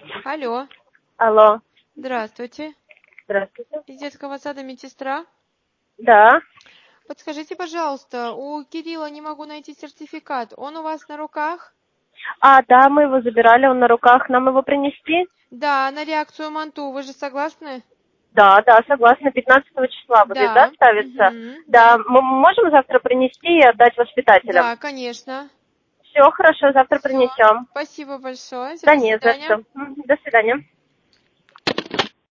Алло, Алло, здравствуйте. здравствуйте. Из детского сада медсестра. Да. Подскажите, пожалуйста, у Кирилла не могу найти сертификат. Он у вас на руках? Да, мы его забирали, он на руках. Нам его принести? Да, на реакцию МАНТУ. Вы же согласны? Да, согласна. 15 числа будет, да, Да. ставиться? Да, Да. мы можем завтра принести и отдать воспитателям? Да, конечно. Все, хорошо, завтра Все. принесем. Спасибо большое. Все, Да до не за свидания. что. До свидания.